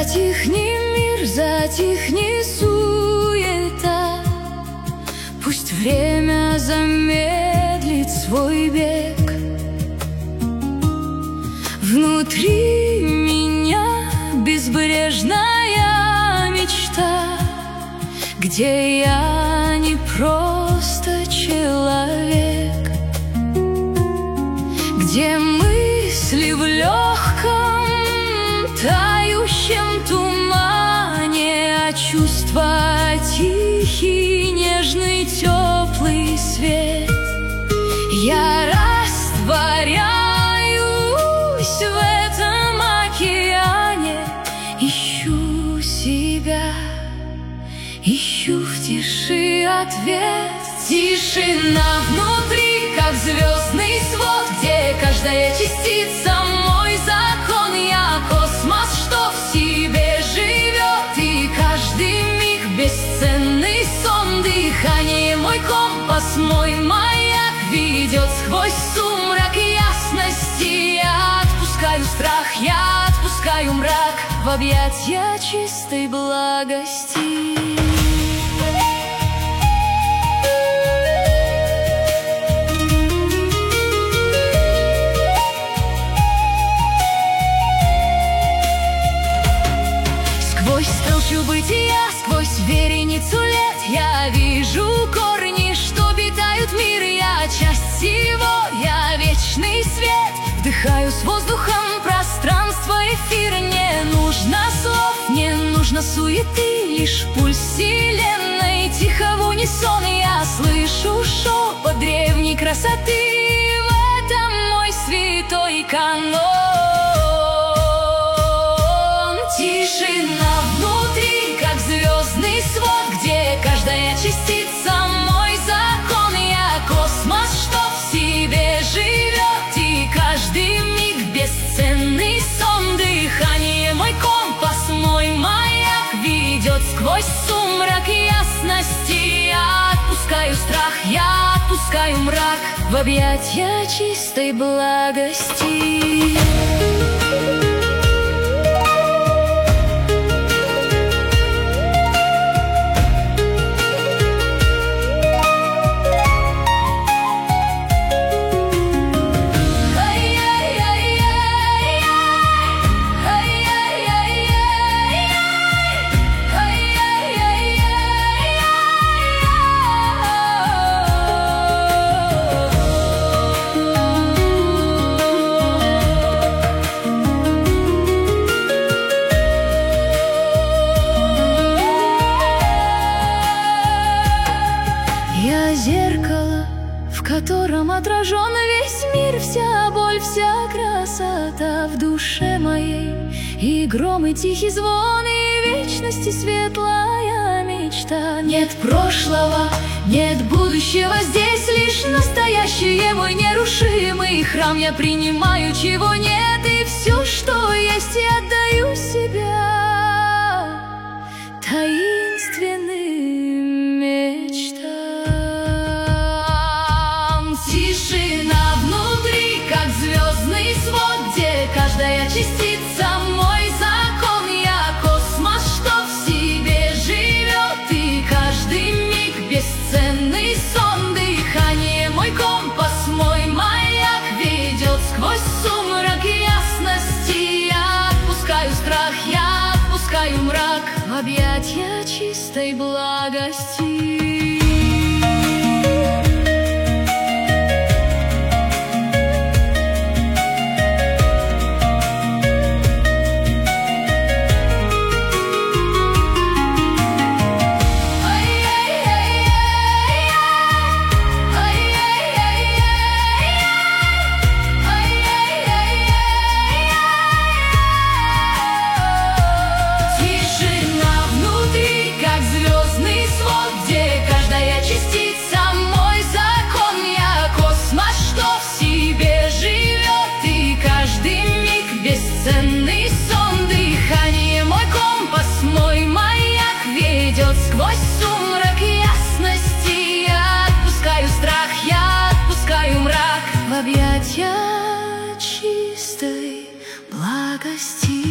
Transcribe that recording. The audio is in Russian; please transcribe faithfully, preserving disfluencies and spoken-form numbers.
Затихни, мир, затихни, суета. Пусть время замедлит свой бег. Внутри меня безбрежная мечта, где я не просто человек, где мысли в легком тающем тумане, а чувства тихий, нежный, теплый свет. Я растворяюсь в этом океане, ищу себя, ищу в тиши ответ. Тишина внутри, как звездный свод, где каждая частица мой закон. Я космос, что в себе живет, и каждый миг бесценный сон. Дыхание мой компас, мой маяк ведет сквозь сумрак ясности. Я отпускаю страх, я отпускаю мрак в объятия чистой благости. Сквозь толщу бытия, сквозь вереницу лет я вижу корни, что питают мир. Я часть всего, я вечный свет. Вдыхаю с воздухом пространство, эфир. Не нужно слов, не нужно суеты, лишь пульс вселенной. Тихо в унисон я слышу шепот древней красоты. В этом мой святой канон. Тишина внутри, как звездный свод, где каждая частица мой закон. Я космос, что в себе живет, и каждый миг бесценный сон. Дыхание мой компас, мой маяк ведет сквозь сумрак ясности. Я отпускаю страх, я отпускаю мрак в объятия чистой благости. Я зеркало, в котором отражен весь мир, вся боль, вся красота в душе моей. И гром, и тихий звон, и вечности светлая мечта. Нет прошлого, нет будущего, здесь лишь настоящее, мой нерушимый храм. Я принимаю, чего нет, и все, что есть, я отдаю себя таинственным мечтам. Тишина внутри, как звездный свод, где каждая частица мой закон. Я космос, что в себе живет, и каждый миг бесценный сон. Дыхание мой компас, мой маяк ведет сквозь сумрак ясности. Я отпускаю страх, я отпускаю мрак в объятия чистой благости. Бесценный сон, дыхание мой компас, мой маяк ведет сквозь сумрак ясности. Я отпускаю страх, я отпускаю мрак в объятия чистой благости.